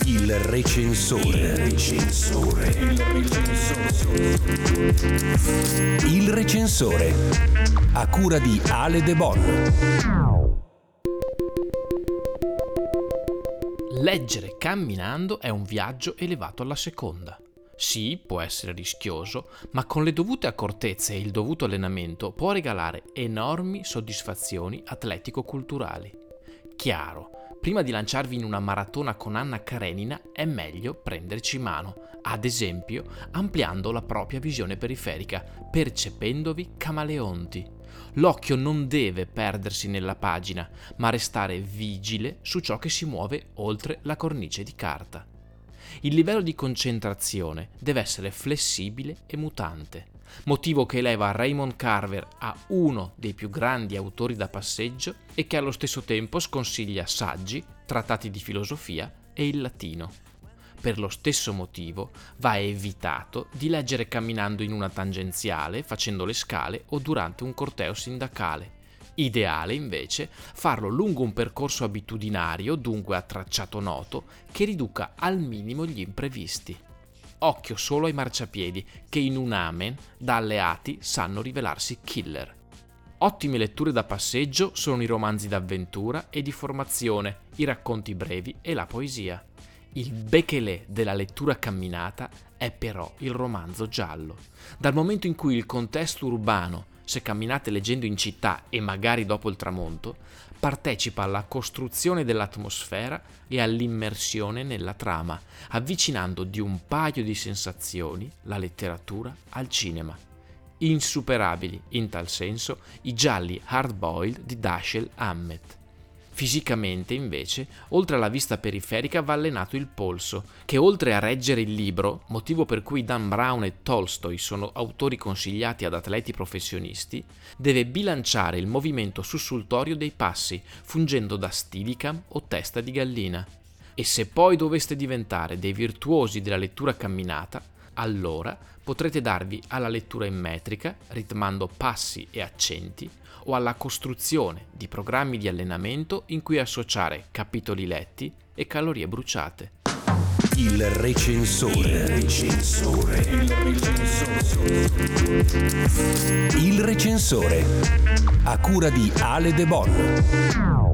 Il recensore. Il recensore. A cura di Ale De Bon. Leggere camminando è un viaggio elevato alla seconda. Sì, può essere rischioso, ma con le dovute accortezze e il dovuto allenamento può regalare enormi soddisfazioni atletico-culturali. Chiaro, prima di lanciarvi in una maratona con Anna Karenina è meglio prenderci mano, ad esempio ampliando la propria visione periferica, percependovi camaleonti. L'occhio non deve perdersi nella pagina, ma restare vigile su ciò che si muove oltre la cornice di carta. Il livello di concentrazione deve essere flessibile e mutante, motivo che eleva Raymond Carver a uno dei più grandi autori da passeggio e che allo stesso tempo sconsiglia saggi, trattati di filosofia e il latino. Per lo stesso motivo va evitato di leggere camminando in una tangenziale, facendo le scale o durante un corteo sindacale. Ideale invece farlo lungo un percorso abitudinario, dunque a tracciato noto, che riduca al minimo gli imprevisti. Occhio solo ai marciapiedi che in un amen da alleati sanno rivelarsi killer. Ottime letture da passeggio sono i romanzi d'avventura e di formazione, i racconti brevi e la poesia. Il Bekele della lettura camminata è però il romanzo giallo. Dal momento in cui il contesto urbano, se camminate leggendo in città e magari dopo il tramonto, partecipa alla costruzione dell'atmosfera e all'immersione nella trama, avvicinando di un paio di sensazioni la letteratura al cinema. Insuperabili, in tal senso, i gialli hard-boiled di Dashiell Hammett. Fisicamente, invece, oltre alla vista periferica va allenato il polso, che oltre a reggere il libro, motivo per cui Dan Brown e Tolstoi sono autori consigliati ad atleti professionisti, deve bilanciare il movimento sussultorio dei passi, fungendo da Steadicam o testa di gallina. E se poi doveste diventare dei virtuosi della lettura camminata, allora potrete darvi alla lettura in metrica, ritmando passi e accenti, o alla costruzione di programmi di allenamento in cui associare capitoli letti e calorie bruciate. Il recensore. Il recensore. A cura di Ale De Bon.